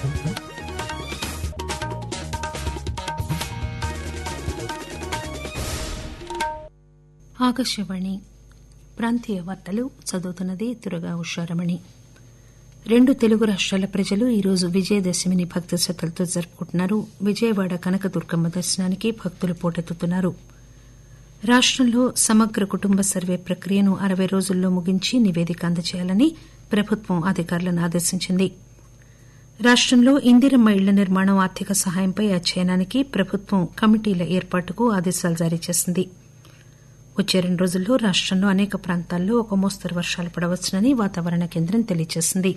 ఆకాశవాణి ప్రాంతీయ వార్తలు చదువుతున్నది దుర్గా ఉషారమణి. 2 తెలుగు రాష్ట్రాల ప్రజలు ఈరోజు విజయదశమిని భక్తి శ్రద్దలతో జరుపుకుంటున్నారు. విజయవాడ కనకదుర్గమ్మ దర్శనానికి భక్తులు పోటెత్తుతున్నారు. రాష్టంలో సమగ్ర కుటుంబ సర్వే ప్రక్రియను 60 రోజుల్లో ముగించి నివేదిక అందజేయాలని ప్రభుత్వం అధికారులను ఆదేశించింది. రాష్టంలో ఇందిరమ్మ ఇళ్ల నిర్మాణం ఆర్థిక సహాయంపై అధ్యయనానికి ప్రభుత్వం కమిటీల ఏర్పాటుకు ఆదేశాలు జారీ చేసింది. వచ్చే 2 రోజుల్లో రాష్టంలో అనేక ప్రాంతాల్లో ఒక మోస్తరు వర్షాలు పడవచ్చునని వాతావరణ కేంద్రం తెలియజేసింది.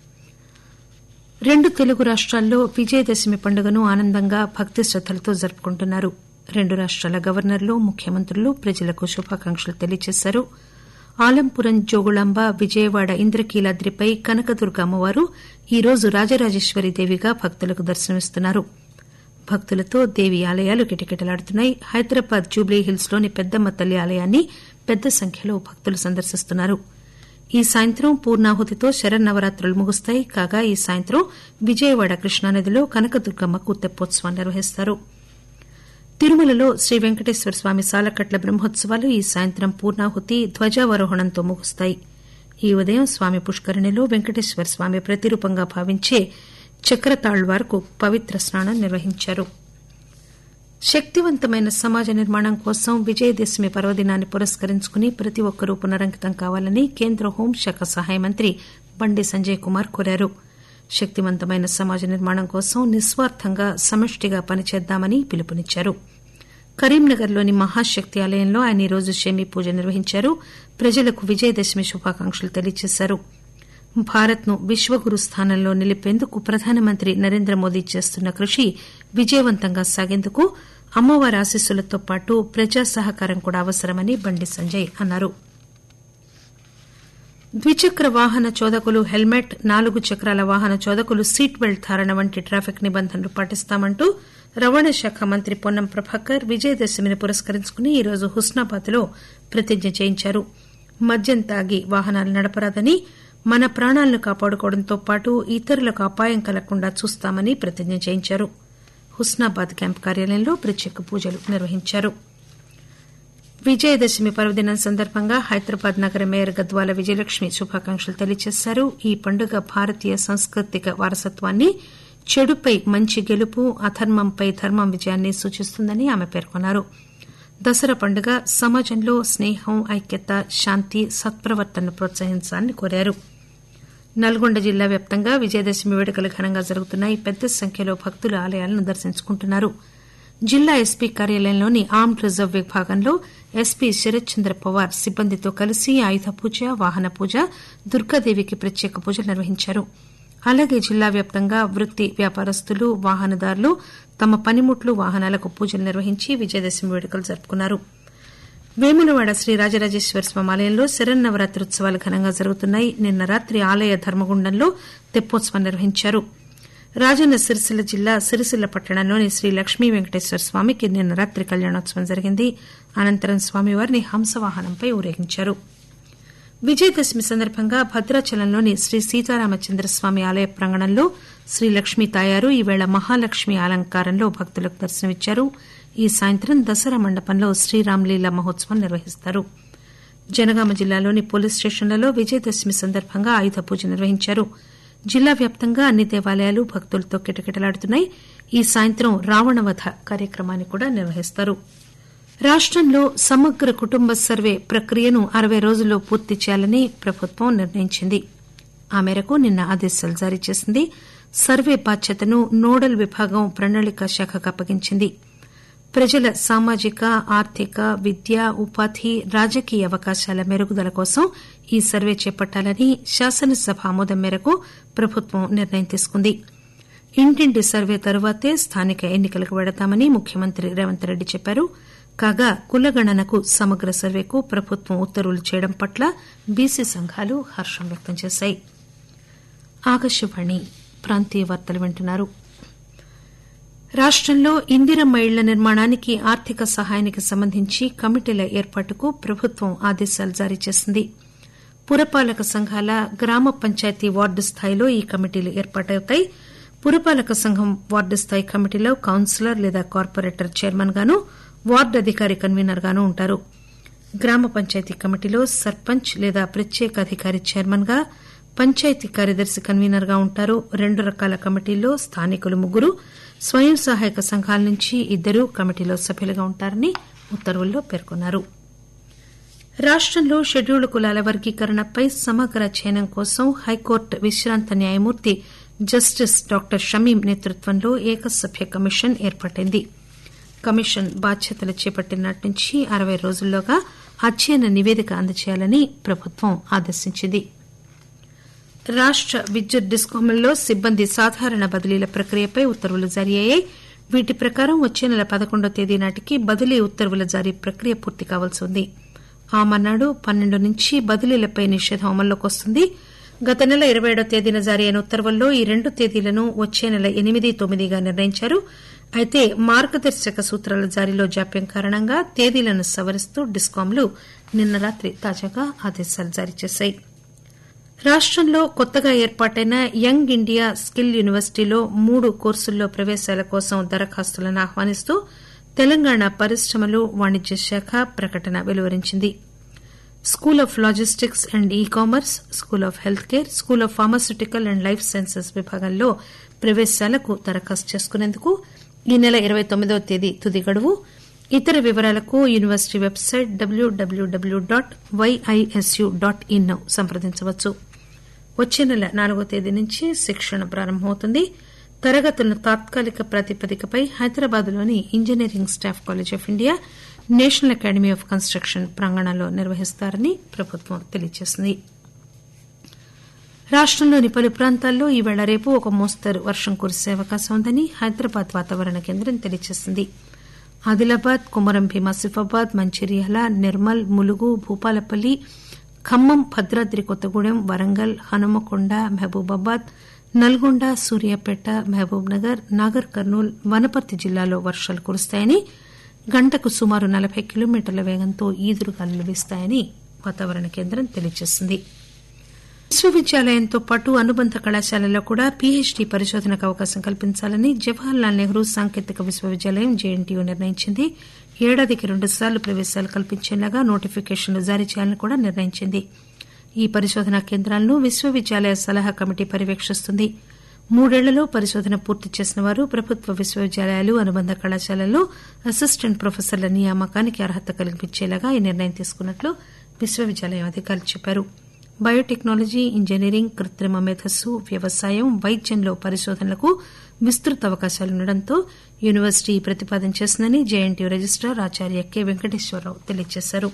2 తెలుగు రాష్ట్రాల్లో విజయదశమి పండుగను ఆనందంగా భక్తి శ్రద్దలతో జరుపుకుంటున్నారు. 2 రాష్ట్రాల గవర్నర్లు, ముఖ్యమంత్రులు ప్రజలకు శుభాకాంక్షలు తెలియజేశారు. ఆలంపురం జోగుళాంబ, విజయవాడ ఇంద్రకీలాద్రిపై కనకదుర్గ అమ్మవారు ఈరోజు రాజరాజేశ్వరీదేవిగా భక్తులకు దర్శనమిస్తున్నారు. భక్తులతో దేవి ఆలయాలు కిటకిటలాడుతున్నాయి. హైదరాబాద్ జూబ్లీహిల్స్ లోని పెద్దమ్మ తల్లి ఆలయాన్ని పెద్ద సంఖ్యలో భక్తులు సందర్శిస్తున్నారు. ఈ సాయంత్రం పూర్ణాహుతితో శరన్నవరాత్రులు ముగుస్తాయి. కాగా ఈ సాయంత్రం విజయవాడ కృష్ణానదిలో కనకదుర్గమ్మకు తెప్పోత్సవం నిర్వహిస్తారు. తిరుమలలో శ్రీ వెంకటేశ్వర స్వామి సాలకట్ల బ్రహ్మోత్సవాలు ఈ సాయంత్రం పూర్ణాహుతి, ధ్వజావరోహణంతో ముగుస్తాయి. ఈ ఉదయం స్వామి పుష్కరిణిలో వెంకటేశ్వర స్వామి ప్రతిరూపంగా భావించే చక్రతాళ్వార్కు పవిత్ర స్నానం నిర్వహించారు. శక్తివంతమైన సమాజ నిర్మాణం కోసం విజయదశమి పర్వదినాన్ని పురస్కరించుకుని ప్రతి ఒక్కరూ పునరంకితం కావాలని కేంద్ర హోంశాఖ సహాయ మంత్రి బండి సంజయ్ కుమార్ కోరారు. శక్తివంతమైన సమాజ నిర్మాణం కోసం నిస్వార్థంగా సమష్టిగా పనిచేద్దామని పిలుపునిచ్చారు. కరీంనగర్లోని మహాశక్తి ఆలయంలో ఆయన ఈరోజు షమీ పూజ నిర్వహించారు. ప్రజలకు విజయదశమి శుభాకాంక్షలు తెలియజేశారు. భారత్ను విశ్వగురు స్థానంలో నిలిపేందుకు ప్రధానమంత్రి నరేంద్రమోదీ చేస్తున్న కృషి విజయవంతంగా సాగేందుకు అమ్మవారి ఆశీస్సులతో పాటు ప్రజా సహకారం కూడా అవసరమని బండి సంజయ్ అన్నారు. ద్విచక్ర వాహన చోదకులు హెల్మెట్, 4 చక్రాల వాహన చోదకులు సీట్ బెల్ట్ ధారణ వంటి ట్రాఫిక్ నిబంధనలు పాటిస్తామంటూ రవాణా శాఖ మంత్రి పొన్నం ప్రభాకర్ విజయదశమిని పురస్కరించుకుని ఈరోజు హుస్నాబాద్ లో ప్రతిజ్ఞ చేయించారు. మద్యం తాగి వాహనాలు నడపరాదని, మన ప్రాణాలను కాపాడుకోవడంతో పాటు ఇతరులకు అపాయం కలగకుండా చూస్తామని ప్రతిజ్ఞ చేయించారు. హుస్నాబాద్ క్యాంపు కార్యాలయంలో ప్రత్యేక పూజలు నిర్వహించారు. విజయదశమి పర్వదినం సందర్భంగా హైదరాబాద్ నగర మేయర్ గద్వాల విజయలక్ష్మి శుభాకాంక్షలు తెలియజేశారు. ఈ పండుగ భారతీయ సాంస్కృతిక వారసత్వాన్ని, చెడుపై మంచి గెలుపు, అధర్మంపై ధర్మం విజయాన్ని సూచిస్తుందని ఆమె పేర్కొన్నారు. దసరా పండుగ సమాజంలో స్నేహం, ఐక్యత, శాంతి, సత్ప్రవర్తనను ప్రోత్సహించాలని కోరారు. నల్గొండ జిల్లా వ్యాప్తంగా విజయదశమి వేడుకలు ఘనంగా జరుగుతున్నాయి. పెద్ద సంఖ్యలో భక్తులు ఆలయాలను దర్శించుకుంటున్నారు. జిల్లా ఎస్పీ కార్యాలయంలోని ఆర్మ్డ్ రిజర్వ్ విభాగంలో ఎస్పీ శరత్ చంద్ర పవార్ సిబ్బందితో కలిసి ఆయుధ పూజ, వాహన పూజ, దుర్గాదేవికి ప్రత్యేక పూజలు నిర్వహించారు. అలాగే జిల్లా వ్యాప్తంగా వృత్తి వ్యాపారస్తులు, వాహనదారులు తమ పనిముట్లు, వాహనాలకు పూజలు నిర్వహించి విజయదశమి వేడుకలు జరుపుకున్నారు. వేములవాడ శ్రీ రాజరాజేశ్వర స్వామి ఆలయంలో శరన్నవరాత్రి ఉత్సవాలు ఘనంగా జరుగుతున్నాయి. నిన్న రాత్రి ఆలయ ధర్మగుండంలో తెప్పోత్సవం నిర్వహించారు. రాజన్న సిరిసిల్ల జిల్లా సిరిసిల్ల పట్టణంలోని శ్రీ లక్ష్మీ వెంకటేశ్వర స్వామికి నిన్న రాత్రి కళ్యాణోత్సవం జరిగింది. అనంతరం స్వామివారిని హంసవాహనంపై ఊరేగించారు. విజయదశమి సందర్భంగా భద్రాచలంలోని శ్రీ సీతారామచంద్రస్వామి ఆలయ ప్రాంగణంలో శ్రీ లక్ష్మీ తాయారు ఈవేళ మహాలక్ష్మి అలంకారంలో భక్తులకు దర్శనమిచ్చారు. ఈ సాయంత్రం దసరా మండపంలో శ్రీరాంలీలా మహోత్సవం నిర్వహిస్తారు. జనగామ జిల్లాలోని పోలీస్ స్టేషన్లలో విజయదశమి సందర్భంగా ఆయుధ పూజ నిర్వహించారు. జిల్లా వ్యాప్తంగా అన్ని దేవాలయాలు భక్తులతో కిటకిటలాడుతున్నాయి. ఈ సాయంత్రం రావణవధ కార్యక్రమాన్ని కూడా నిర్వహిస్తారు. రాష్టంలో సమగ్ర కుటుంబ సర్వే ప్రక్రియను 60 రోజుల్లో పూర్తి చేయాలని ప్రభుత్వం నిర్ణయించింది. ఆ మేరకు నిన్న ఆదేశాలు జారీ చేసింది. సర్వే బాధ్యతను నోడల్ విభాగం ప్రణాళికా శాఖకు అప్పగించింది. ప్రజల సామాజిక, ఆర్థిక, విద్య, ఉపాధి, రాజకీయ అవకాశాల మెరుగుదల కోసం ఈ సర్వే చేపట్టాలని శాసనసభ ఆమోదం మేరకు ప్రభుత్వం నిర్ణయం తీసుకుంది. ఇంటింటి సర్వే తరువాతే స్థానిక ఎన్నికలకు వెడతామని ముఖ్యమంత్రి రేవంత్ రెడ్డి చెప్పారు. కాగా కులగణనకు సమగ్ర సర్వేకు ప్రభుత్వం ఉత్తర్వులు చేయడం పట్ల బీసీ సంఘాలు హర్షం వ్యక్తం చేశాయి. ఆకాశవాణి ప్రాంతీయ వార్తలు వింటున్నారు. రాష్టంలో ఇందిరమ్మ ఇళ్ల నిర్మాణానికి ఆర్థిక సహాయానికి సంబంధించి కమిటీల ఏర్పాటుకు ప్రభుత్వం ఆదేశాలు జారీ చేసింది. పురపాలక సంఘాల, గ్రామ పంచాయతీ వార్డు స్థాయిలో ఈ కమిటీలు ఏర్పాటవుతాయి. పురపాలక సంఘం వార్డు స్థాయి కమిటీలో కౌన్సిలర్ లేదా కార్పొరేటర్ చైర్మన్ గాను, వార్డు అధికారి కన్వీనర్ గాను ఉంటారు. గ్రామ పంచాయతీ కమిటీలో సర్పంచ్ లేదా ప్రత్యేక అధికారి చైర్మన్ గా, పంచాయతీ కార్యదర్శి కన్వీనర్ గా ఉంటారు. 2 రకాల కమిటీల్లో స్థానికులు 3, స్వయం సహాయక సంఘాల నుంచి 2 కమిటీలో సభ్యులుగా ఉంటారని ఉత్తర్వుల్లో పేర్కొన్నారు. రాష్టంలో షెడ్యూల్డ్ కులాల వర్గీకరణపై సమగ్ర అధ్యయనం కోసం హైకోర్టు విశ్రాంత న్యాయమూర్తి జస్టిస్ డాక్టర్ షమీం నేతృత్వంలో ఏకసభ్య కమిషన్ ఏర్పాటైంది. కమిషన్ బాధ్యతలు చేపట్టిన నాటి నుంచి 60 రోజుల్లోగా అధ్యయన నివేదిక అందజేయాలని ప్రభుత్వం ఆదేశించింది. రాష్ట విద్యుత్ డిస్కాంలలో సిబ్బంది సాధారణ బదిలీల ప్రక్రియపై ఉత్తర్వులు జారీ అయ్యాయి. వీటి ప్రకారం వచ్చే నెల 11వ తేదీ నాటికి బదిలీ ఉత్తర్వుల జారీ ప్రక్రియ పూర్తి కావాల్సి ఉంది. ఆ మర్నాడు 12 నుంచి బదిలీలపై నిషేధం అమల్లోకి వస్తుంది. గత నెల 27వ తేదీన జారీ అయిన ఉత్తర్వుల్లో ఈ 2 తేదీలను వచ్చే నెల 8, 9గా నిర్ణయించారు. అయితే మార్గదర్శక సూత్రాల జారీలో జాప్యం కారణంగా తేదీలను సవరిస్తూ డిస్కాంలు నిన్న రాత్రి తాజాగా ఆదేశాలు జారీ చేశాయి. రాష్టంలో కొత్తగా ఏర్పాటైన యంగ్ ఇండియా స్కిల్ యూనివర్సిటీలో 3 కోర్సుల్లో ప్రవేశాల కోసం దరఖాస్తులను ఆహ్వానిస్తూ తెలంగాణ పరిశ్రమలు, వాణిజ్య శాఖ ప్రకటన వెలువరించింది. School of logistics and e commerce, school of health care, school of pharmaceutical and life sciences విభాగాల్లో ప్రవేశాలకు దరఖాస్తు చేసుకునేందుకు ఈ నెల 29వ తేదీ తుది గడువు. ఇతర వివరాలకు యూనివర్సిటీ వెబ్సైట్ www.yisu.in ను సంప్రదించవచ్చు. వచ్చే నెల 4వ తేదీ నుంచి శిక్షణ ప్రారంభమవుతుంది. తరగతులను తాత్కాలిక ప్రాతిపదికపై హైదరాబాద్లోని engineering staff college of India, national academy of construction ప్రాంగణంలో నిర్వహిస్తారని ప్రభుత్వం తెలియజేసింది. రాష్టంలోని పలు ప్రాంతాల్లో ఈవేళ రేపు ఒక మోస్తరు వర్షం కురిసే అవకాశం ఉందని హైదరాబాద్ వాతావరణ కేంద్రం తెలియజేసింది. ఆదిలాబాద్, కుమరం భీం ఆసిఫాబాద్, మంచిర్యాల, నిర్మల్, ములుగు, భూపాలపల్లి, ఖమ్మం, భద్రాద్రి కొత్తగూడెం, వరంగల్, హనుమకొండ, మహబూబాబాద్, నల్గొండ, సూర్యాపేట, మహబూబ్ నగర్, నాగర్ కర్నూల్, వనపర్తి జిల్లాలో వర్షాలు కురుస్తాయని, గంటకు సుమారు 40 కిలోమీటర్ల వేగంతో ఈదురుగాలులు వీస్తాయని వాతావరణ కేంద్రం తెలియజేసింది. విశ్వవిద్యాలయంతో పాటు అనుబంధ కళాశాలల్లో కూడా పీహెచ్డీ పరిశోధనకు అవకాశం కల్పించాలని జవహర్లాల్ నెహ్రూ సాంకేతిక విశ్వవిద్యాలయం జేఎన్టీయూ నిర్ణయించింది. ఏడాదికి 2 సార్లు ప్రవేశాలు కల్పించేలాగా నోటిఫికేషన్లు జారీ చేయాలని కూడా నిర్ణయించింది. ఈ పరిశోధనా కేంద్రాలను విశ్వవిద్యాలయ సలహా కమిటీ పర్యవేక్షిస్తుంది. 3 ఏళ్లలో పరిశోధన పూర్తి చేసిన వారు ప్రభుత్వ విశ్వవిద్యాలయాలు, అనుబంధ కళాశాలల్లో అసిస్టెంట్ ప్రొఫెసర్ల నియామకానికి అర్హత కల్పించేలాగా ఈ నిర్ణయం తీసుకున్నట్లు విశ్వవిద్యాలయం అధికారులు చెప్పారు. బయోటెక్నాలజీ, ఇంజనీరింగ్, కృత్రిమ మేధస్సు, వ్యవసాయం, వైద్యంలో పరిశోధనలకు విస్తృత అవకాశాలుండటంతో యూనివర్సిటీ ఈ ప్రతిపాదన చేసిందని జేఎన్టీయూ రిజిస్టార్ ఆచార్య కె వెంకటేశ్వరరావు తెలియజేశారు.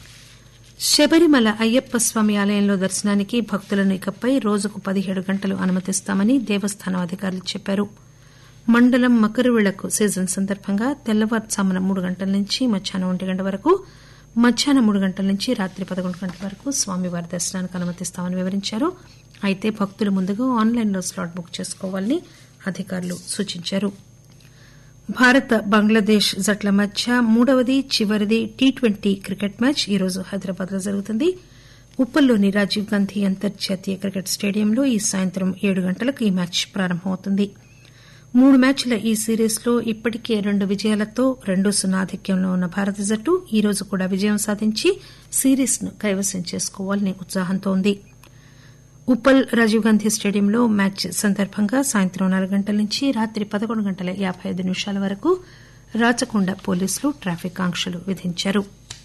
శబరిమల అయ్యప్ప స్వామి ఆలయంలో దర్శనానికి భక్తులను ఇకపై రోజుకు 17 గంటలు అనుమతిస్తామని దేవస్థానం అధికారులు చెప్పారు. మండలం మకరవిళక్కు సీజన్ సందర్భంగా తెల్లవారుజామున 3 గంటల నుంచి మధ్యాహ్నం 1 గంట వరకు, మధ్యాహ్నం 3 గంటల నుంచి రాత్రి 11 గంటల వరకు స్వామివారి దర్శనానికి అనుమతిస్తామని వివరించారు. అయితే భక్తులు ముందుగా ఆన్లైన్లో స్లాట్ బుక్ చేసుకోవాలని అధికారులు సూచించారు. భారత్, బంగ్లాదేశ్ జట్ల మధ్య 3వది, చివరిది టీ20 క్రికెట్ మ్యాచ్ ఈరోజు హైదరాబాద్ లో జరుగుతుంది. ఉప్పల్లోని రాజీవ్ గాంధీ అంతర్జాతీయ క్రికెట్ స్టేడియంలో ఈ సాయంత్రం 7 గంటలకు ఈ మ్యాచ్ ప్రారంభమవుతుంది. 3 మ్యాచ్ల ఈ సిరీస్లో ఇప్పటికే 2 విజయాలతో 2-0 ఆధిక్యంలో ఉన్న భారత జట్టు ఈ రోజు కూడా విజయం సాధించి సిరీస్ ను కైవసం చేసుకోవాలని ఉత్సాహంతో ఉంది. ఉప్పల్ రాజీవ్ గాంధీ స్టేడియంలో మ్యాచ్ సందర్భంగా సాయంత్రం 4 గంటల నుంచి రాత్రి 11:55 వరకు రాచకొండ పోలీసులు ట్రాఫిక్ ఆంక్షలు విధించారు.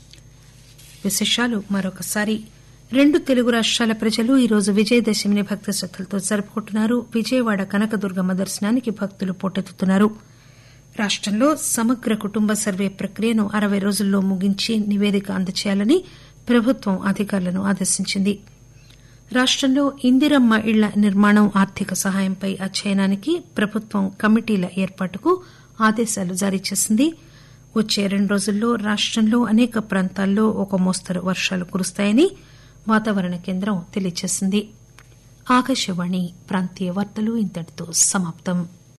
విశేషాలు మరొకసారి. 2 తెలుగు రాష్ట్రాల ప్రజలు ఈరోజు విజయదశమిని భక్తి శ్రద్దలతో జరుపుకుంటున్నారు. విజయవాడ కనకదుర్గమ్మ దర్శనానికి భక్తులు పోటెత్తుతున్నారు. రాష్టంలో సమగ్ర కుటుంబ సర్వే ప్రక్రియను 60 రోజుల్లో ముగించి నివేదిక అందజేయాలని ప్రభుత్వం అధికారులను ఆదేశించింది. రాష్టంలో ఇందిరమ్మ ఇళ్ల నిర్మాణం ఆర్థిక సహాయంపై అధ్యయనానికి ప్రభుత్వం కమిటీల ఏర్పాటుకు ఆదేశాలు జారీ చేసింది. వచ్చే 2 రోజుల్లో రాష్టంలో అనేక ప్రాంతాల్లో ఒక మోస్తరు వర్షాలు కురుస్తాయని వాతావరణ కేంద్రం తెలియజేసింది. ఆకాశవాణి ప్రాంతీయ వార్తలు ఇంతటితో సమాప్తం.